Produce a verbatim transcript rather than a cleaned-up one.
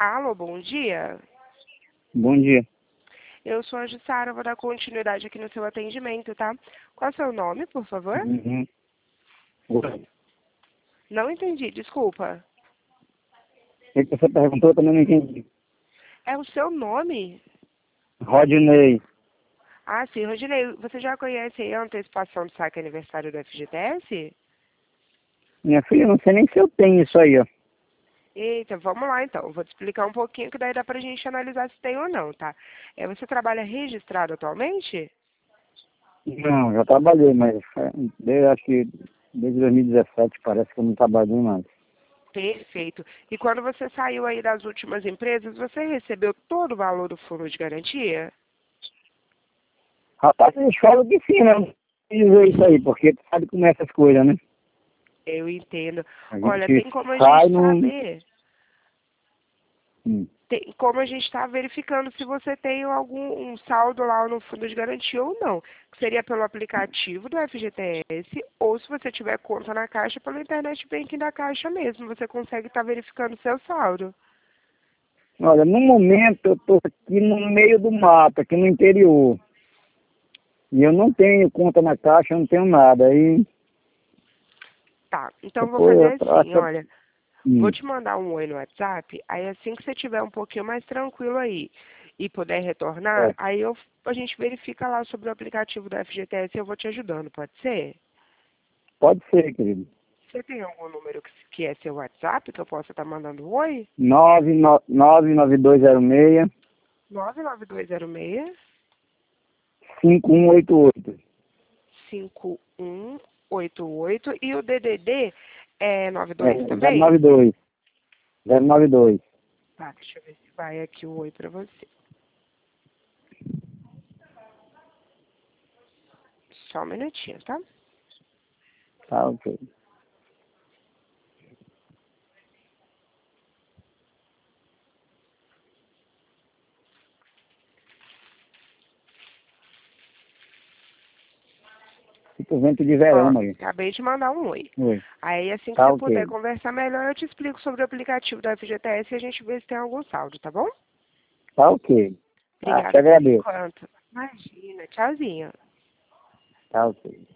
Alô, bom dia. Bom dia. Eu sou a Jussara, vou dar continuidade aqui no seu atendimento, tá? Qual é o seu nome, por favor? Uhum. Oi. Não entendi, desculpa. O que você perguntou, eu também não entendi. É o seu nome? Rodney. Ah, sim, Rodinei, você já conhece aí a antecipação do saque aniversário do F G T S? Minha filha, eu não sei nem se eu tenho isso aí, ó. Eita, vamos lá então. Vou te explicar um pouquinho que daí dá pra gente analisar se tem ou não, tá? É, você trabalha registrado atualmente? Não, já trabalhei, mas é, desde, acho que desde dois mil e dezessete parece que eu não trabalhei mais. Perfeito. E quando você saiu aí das últimas empresas, você recebeu todo o valor do fundo de garantia? Rapaz, eles falam que sim, né? Não sei dizer isso aí, porque tu sabe como é essas coisas, né? Eu entendo. A Olha, gente tem como a sai gente num... saber, Hum. tem como a gente estar verificando se você tem algum um saldo lá no fundo de garantia ou não. Que seria pelo aplicativo do F G T S ou se você tiver conta na Caixa pelo internet banking da Caixa mesmo. Você consegue estar verificando seu saldo. Olha, no momento eu tô aqui no meio do mato, aqui no interior. E eu não tenho conta na Caixa, eu não tenho nada. Aí Tá, então vou depois fazer eu assim, traço... olha. Vou Hum. te mandar um oi no WhatsApp, aí assim que você tiver um pouquinho mais tranquilo aí e puder retornar, É, aí eu, a gente verifica lá sobre o aplicativo do F G T S e eu vou te ajudando, pode ser? pode ser, querido. Você tem algum número que, que é seu WhatsApp que eu possa estar mandando um oi? nove nove dois zero seis nove nove dois zero seis, cinco um oito oito. cinco um oito oito e o D D D é noventa e É, dois zero também? nove dois. zero nove dois. Tá, deixa eu ver se vai aqui o oi pra você. Só um minutinho, tá? Tá, ok. Tipo vento de Ó, verão aí. acabei de mandar um oi. Oi. Aí, assim que Tá, você puder ok. conversar melhor, eu te explico sobre o aplicativo da F G T S e a gente vê se tem algum saldo, tá bom? Tá, ok. Tá, te Obrigada por agradeço. enquanto. Imagina, tchauzinho. Tá, ok.